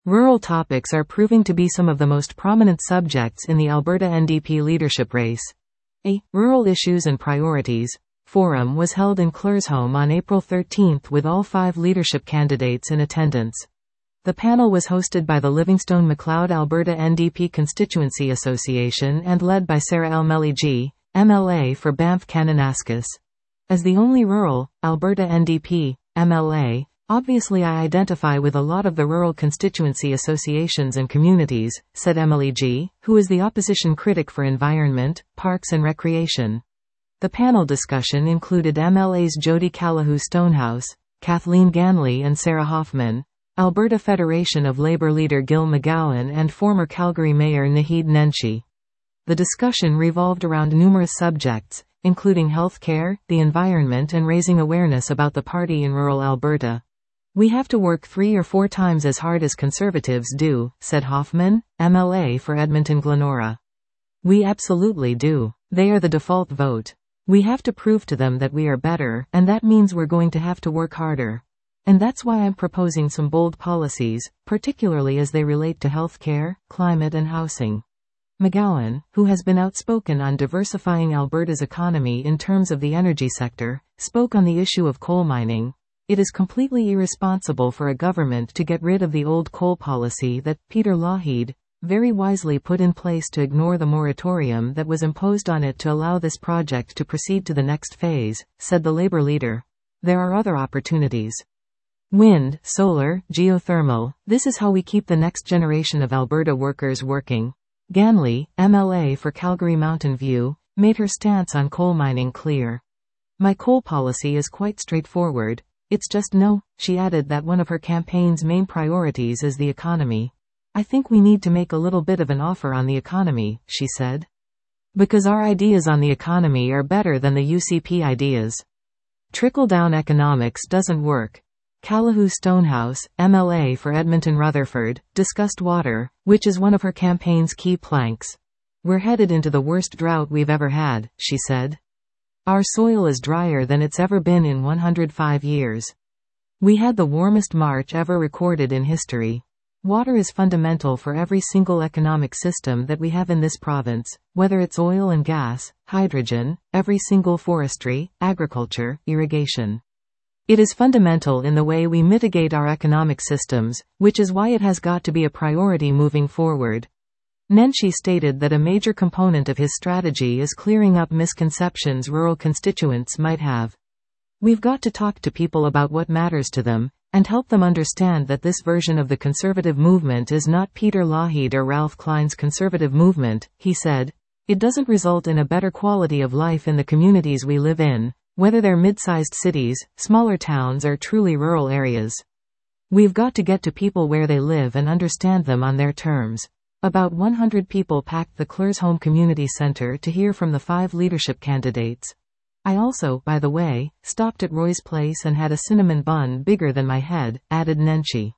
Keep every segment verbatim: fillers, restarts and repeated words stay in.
Rural topics are proving to be some of the most prominent subjects in the Alberta N D P leadership race. A Rural Issues and Priorities forum was held in Claresholm on April thirteenth with all five leadership candidates in attendance. The panel was hosted by the Livingstone-Macleod Alberta N D P Constituency Association and led by Sarah Elmeli-G, M L A for Banff-Kananaskis. As the only rural, Alberta N D P, M L A, obviously I identify with a lot of the rural constituency associations and communities, said Elmeli-G, who is the opposition critic for Environment, Parks and Recreation. The panel discussion included M L As Jody Calahoo-Stonehouse, Kathleen Ganley and Sarah Hoffman, Alberta Federation of Labour leader Gil McGowan and former Calgary Mayor Naheed Nenshi. The discussion revolved around numerous subjects, including health care, the environment and raising awareness about the party in rural Alberta. We have to work three or four times as hard as Conservatives do, said Hoffman, M L A for Edmonton-Glenora. We absolutely do. They are the default vote. We have to prove to them that we are better, and that means we're going to have to work harder. And that's why I'm proposing some bold policies, particularly as they relate to health care, climate and housing. McGowan, who has been outspoken on diversifying Alberta's economy in terms of the energy sector, spoke on the issue of coal mining. It is completely irresponsible for a government to get rid of the old coal policy that Peter Lougheed very wisely put in place to ignore the moratorium that was imposed on it to allow this project to proceed to the next phase, said the Labour leader. There are other opportunities. Wind, solar, geothermal, this is how we keep the next generation of Alberta workers working. Ganley, M L A for Calgary Mountain View, made her stance on coal mining clear. My coal policy is quite straightforward. It's just no, she added that one of her campaign's main priorities is the economy. I think we need to make a little bit of an offer on the economy, she said. Because our ideas on the economy are better than the U C P ideas. Trickle-down economics doesn't work. Calahoo-Stonehouse, M L A for Edmonton-Rutherford, discussed water, which is one of her campaign's key planks. We're headed into the worst drought we've ever had, she said. Our soil is drier than it's ever been in one hundred five years. We had the warmest March ever recorded in history. Water is fundamental for every single economic system that we have in this province, whether it's oil and gas, hydrogen, every single forestry, agriculture, irrigation. It is fundamental in the way we mitigate our economic systems, which is why it has got to be a priority moving forward. Nenshi stated that a major component of his strategy is clearing up misconceptions rural constituents might have. We've got to talk to people about what matters to them, and help them understand that this version of the conservative movement is not Peter Lougheed or Ralph Klein's conservative movement, he said. It doesn't result in a better quality of life in the communities we live in, whether they're mid-sized cities, smaller towns or truly rural areas. We've got to get to people where they live and understand them on their terms. About one hundred people packed the Claresholm Community Centre to hear from the five leadership candidates. I also, by the way, stopped at Roy's Place and had a cinnamon bun bigger than my head, added Nenshi.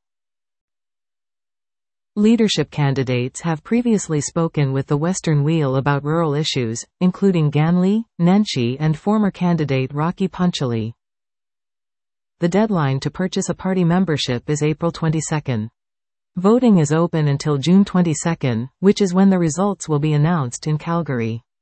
Leadership candidates have previously spoken with the Western Wheel about rural issues, including Ganley, Nenshi and former candidate Rocky Punchali. The deadline to purchase a party membership is April twenty-second. Voting is open until June twenty-second, which is when the results will be announced in Calgary.